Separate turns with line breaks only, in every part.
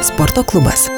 Sporto klubas.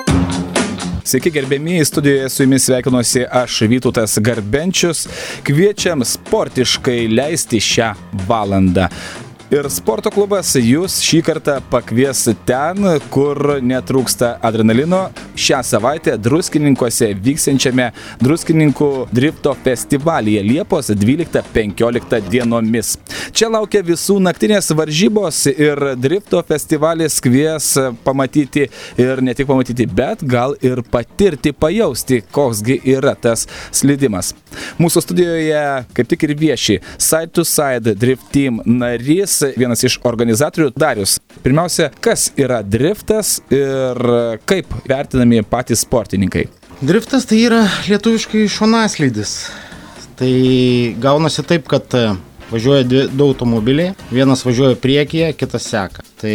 Sveiki gerbėmieji, studijoje su jumis sveikinuosi aš, Vytautas Garbenčius. Kviečiam sportiškai leisti šią valandą. Ir sporto klubas jūs šį kartą pakvies ten, kur netrūksta adrenalino. Šią savaitę Druskininkuose vyksiančiame Druskininkų drifto festivalyje Liepos 12-15 dienomis. Čia laukia visų naktinės varžybos ir drifto festivalis kvies pamatyti ir ne tik pamatyti, bet gal ir patirti, pajausti, koksgi yra tas slidimas. Mūsų studijoje kaip tik ir vieši Side to Side Drift Team narys, vienas iš organizatorių Darius. Pirmiausia, kas yra driftas ir kaip vertinami patys sportininkai?
Driftas tai yra lietuviškai šonaslydis. Tai gaunasi taip, kad važiuoja du automobiliai, vienas važiuoja priekyje, kitas seka. Tai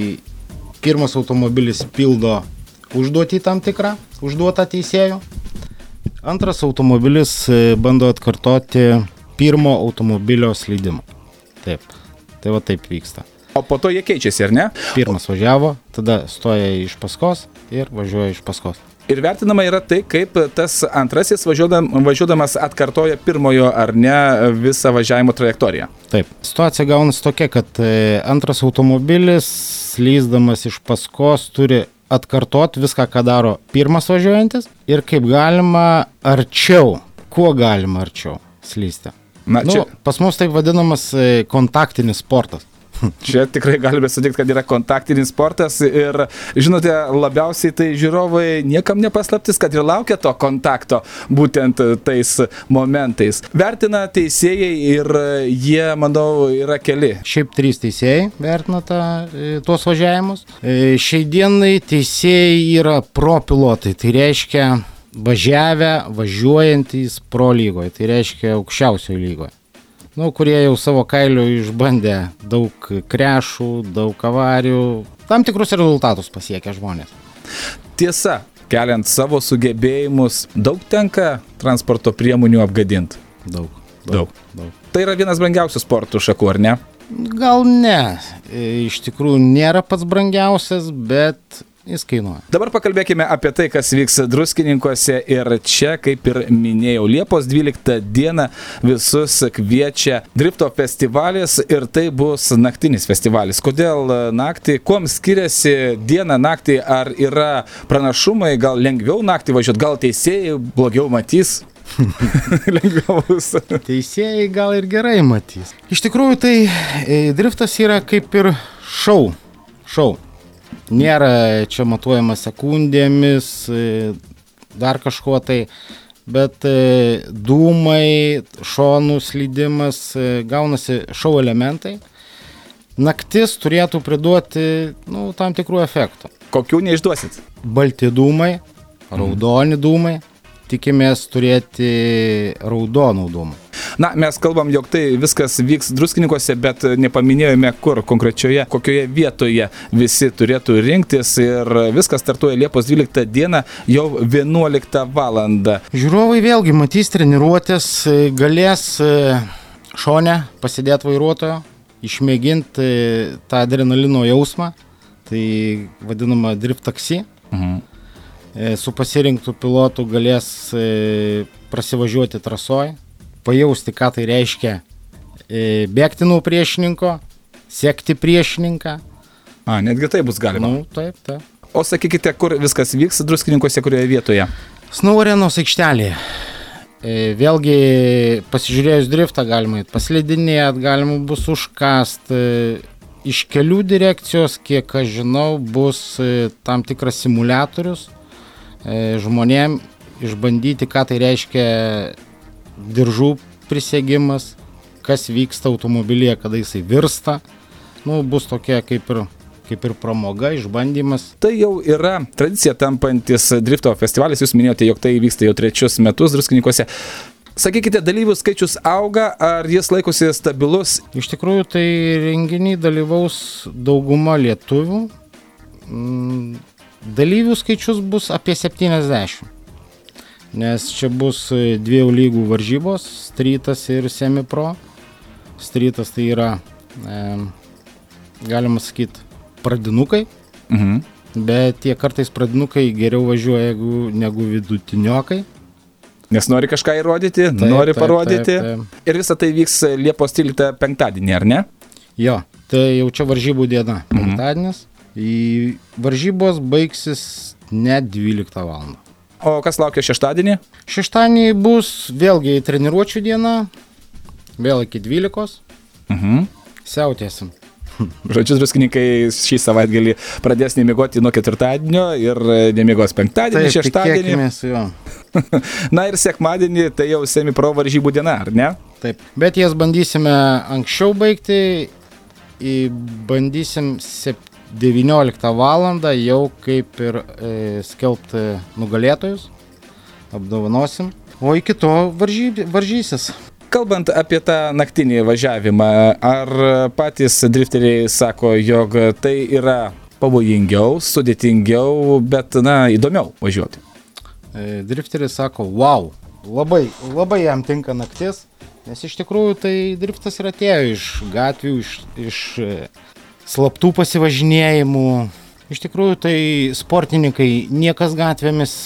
pirmas automobilis pildo užduotį tam tikrą, užduotą teisėjų. Antras automobilis bando atkartoti pirmo automobilio slydimą. Taip. Tai va taip vyksta.
O po to jie keičiasi, ar ne?
Pirmas važiavo, tada stoja iš paskos ir važiuoja iš paskos.
Ir vertinama yra tai, kaip tas antrasis važiuodamas atkartoja pirmojo ar ne visą važiavimo trajektoriją.
Taip. Situacija gaunasi tokia, kad antras automobilis, slysdamas iš paskos, turi atkartoti viską, ką daro pirmas važiuojantis ir kaip galima arčiau, kuo galima arčiau slysti.
Na, čia...
Pas mus taip vadinamas kontaktinis sportas.
Čia tikrai galime sutikti, kad yra kontaktinis sportas ir, žinote, labiausiai tai žiūrovai niekam nepaslaptis, kad ir laukia to kontakto būtent tais momentais. Vertina teisėjai ir jie, manau, yra keli.
Šiaip 3 teisėjai vertina tuos važiavimus. Šiai dienai teisėjai yra pro pilotai, tai reiškia važiuojantys pro lygoje, tai reiškia aukščiausioje lygoje. Kurie jau savo kailiu išbandė daug krešų, daug avarijų, tam tikrus rezultatus pasiekia žmonės.
Tiesa, keliant savo sugebėjimus, daug tenka transporto priemonių apgadinti? Daug. Tai yra vienas brangiausių sportų šakų, ar ne?
Gal ne. Iš tikrųjų nėra pats brangiausias, bet jis kainuoja.
Dabar pakalbėkime apie tai, kas vyks Druskininkuose ir čia, kaip ir minėjau, Liepos 12 dieną visus kviečia drifto festivalis ir tai bus naktinis festivalis. Kodėl naktį? Kuom skiriasi diena naktį? Ar yra pranašumai? Gal lengviau naktį važiuoti? Gal teisėjai blogiau matys? Lengviau bus.
Teisėjai gal ir gerai matys. Iš tikrųjų tai driftas yra kaip ir šou. Nėra čia matuojama sekundėmis, dar kažkuo tai, bet dūmai, šonų slydimas, gaunasi šou elementai. Naktis turėtų priduoti tam tikrų efektų.
Kokių neišduosit?
Balti dūmai, raudoni dūmai. Tikimės turėti raudonų dūmų.
Na, mes kalbam, jog tai viskas vyks Druskininkuose, bet nepaminėjome, kur konkrečioje, kokioje vietoje visi turėtų rinktis ir viskas startuoja Liepos 12 dieną jau 11 valandą.
Žiūrovai vėlgi matys treniruotės, galės šone pasidėti vairuotojo, išmėginti tą adrenalino jausmą, tai vadinama drift taksi. Su pasirinktų pilotų galės prasivažiuoti trasoj, pajausti, ką tai reiškia bėgti nuo priešininko, sekti priešininką.
Netgi tai bus galima.
Taip.
O sakykite, kur viskas vyks Druskininkuose, kurioje vietoje?
Snow Arenos aikštelėje. Vėlgi pasižiūrėjus driftą galima paslidinėti, galima bus užkasti. Iš kelių direkcijos, kiek aš žinau, bus tam tikras simuliatorius žmonėm išbandyti, ką tai reiškia diržų prisėgimas, kas vyksta automobilyje, kada jisai virsta. Bus tokia kaip ir pramoga, išbandymas.
Tai jau yra tradicija tampantis drifto festivalis. Jūs minėjote, jog tai vyksta jau 3 metus Druskininkuose. Sakykite, dalyvių skaičius auga, ar jis laikosi stabilus?
Iš tikrųjų, tai renginiai dalyvaus dauguma lietuvių. Dalyvių skaičius bus apie 70, nes čia bus 2 lygų varžybos, streetas ir semi-pro. Streetas tai yra, galima sakyti, pradinukai, bet tie kartais pradinukai geriau važiuoja negu vidutiniokai.
Nes nori kažką įrodyti, nori parodyti. Taip. Ir visa tai vyks Liepos 13 penktadienį, ar ne?
Jo, tai jau čia varžybų diena, penktadienis. Varžybos baigsis net 12 valandą.
O kas laukia šeštadienį?
Šeštadienį bus vėlgi treniruočių diena, vėl iki 12. Siautėsim.
Žodžiu, druskininkai šį savaitgalį pradės nemiegoti nuo ketvirtadienio ir nemiegos penktadienį, šeštadienį.
Tikėkimės, jo.
Na ir sekmadienį tai jau semi-pro varžybų diena, ar ne?
Taip, bet jas bandysime anksčiau baigti, bandysim 19 valandą jau kaip ir skelbti nugalėtojus, apdovanosim, o iki to varžysis.
Kalbant apie tą naktinį važiavimą, ar patys drifteriai sako, jog tai yra pavojingiau, sudėtingiau, bet, įdomiau važiuoti?
Drifteriai sako, wow, labai jam tinka naktis, nes iš tikrųjų tai driftas ir atėjo iš gatvių, iš slaptų pasivažinėjimų. Iš tikrųjų tai sportininkai niekas gatvėmis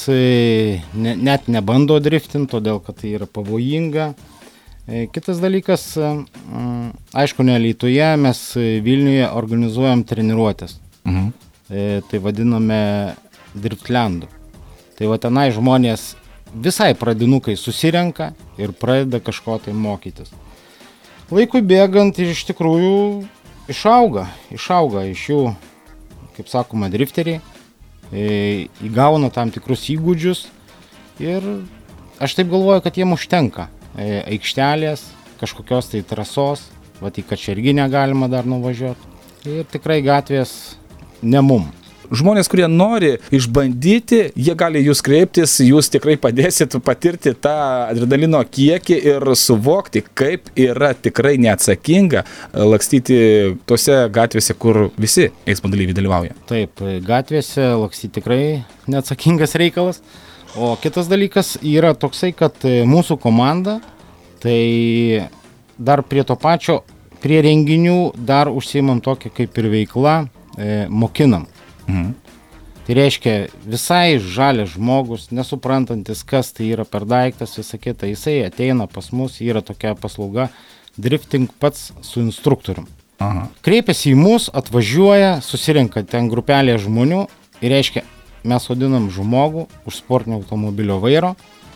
net nebando driftinti, todėl kad tai yra pavojinga. Kitas dalykas, aišku, ne Alytuje, mes Vilniuje organizuojam treniruotės. Tai vadiname driftlendu. Tai va tenai žmonės visai pradinukai susirenka ir pradeda kažko tai mokytis. Laikui bėgant iš tikrųjų išauga iš jų, kaip sakoma, drifteriai, įgauna tam tikrus įgūdžius ir aš taip galvoju, kad jiem užtenka aikštelės, kažkokios tai trasos, va į Kačerginę galima dar nuvažiuoti ir tikrai gatvės ne mum.
Žmonės, kurie nori išbandyti, jie gali jūs kreiptis, jūs tikrai padėsit patirti tą adrenalino kiekį ir suvokti, kaip yra tikrai neatsakinga lakstyti tose gatvėse, kur visi eismo dalyviai dalyvauja.
Taip, gatvėse lakstyti tikrai neatsakingas reikalas. O kitas dalykas yra toksai, kad mūsų komanda, tai dar prie to pačio, prie renginių dar užsiimam tokią kaip ir veiklą, mokinam. Tai reiškia, visai žalias žmogus, nesuprantantis, kas tai yra per daiktas, visą kitą, jisai ateina pas mus, yra tokia paslauga drifting pats su instruktorium. Kreipiasi į mus, atvažiuoja, susirenka ten grupelė žmonių ir reiškia, mes sodinam žmogų už sportinio automobilio vairo,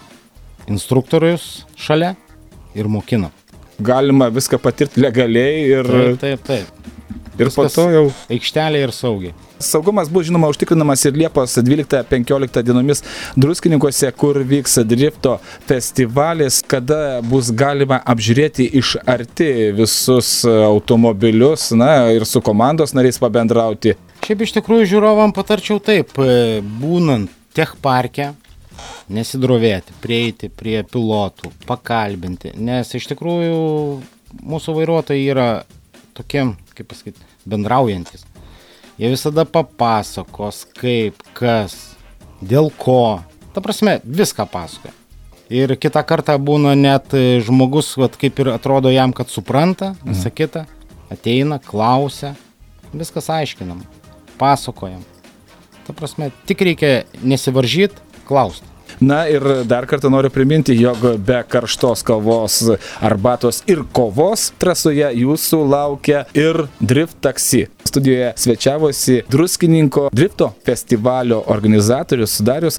instruktorius šalia ir mokinam.
Galima viską patirti legaliai ir...
Taip.
Ir po to jau...
Aikštelė ir saugiai.
Saugumas bus, žinoma, užtikrinamas ir Liepos 12-15 dienomis Druskininkuose, kur vyks drifto festivalis, kada bus galima apžiūrėti iš arti visus automobilius, ir su komandos nariais pabendrauti.
Šiaip iš tikrųjų žiūrovam patarčiau taip, būnant tech parke, nesidrovėti, prieiti prie pilotų, pakalbinti, nes iš tikrųjų mūsų vairuotojai yra tokie, kaip pasakyti, bendraujantis. Jie visada papasakos, kaip, kas, dėl ko, ta prasme, viską pasakoja. Ir kitą kartą būna net žmogus, kaip ir atrodo jam, kad supranta, visą kitą, ateina, klausia, viskas aiškinam, pasakojam. Ta prasme, tik reikia nesivaržyti, klausti.
Na ir dar kartą noriu priminti, jog be karštos kavos, arbatos ir kovos trasoje jūsų laukia ir drift taksi. Studijoje svečiavosi Druskininko drifto festivalio organizatorius Darius.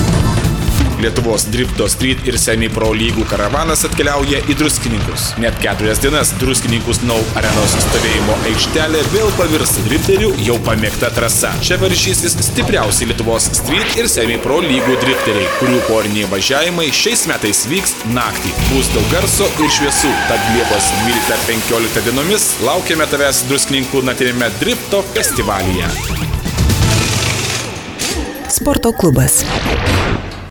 Lietuvos drifto street ir semi-pro lygų karavanas atkeliauja į Druskininkus. Net 4 dienas Druskininkų Snow arenos stovėjimo aikštelė vėl pavirs drifterių jau pamėgta trasa. Čia varžysis stipriausi Lietuvos street ir semi-pro lygų drifteriai, kurių poriniai važiavimai šiais metais vyks naktį. Bus daug garso ir šviesų, tad Liepos 12-15 dienomis laukiame tavęs Druskininkų naktiniame drifto festivalyje.
Sporto klubas.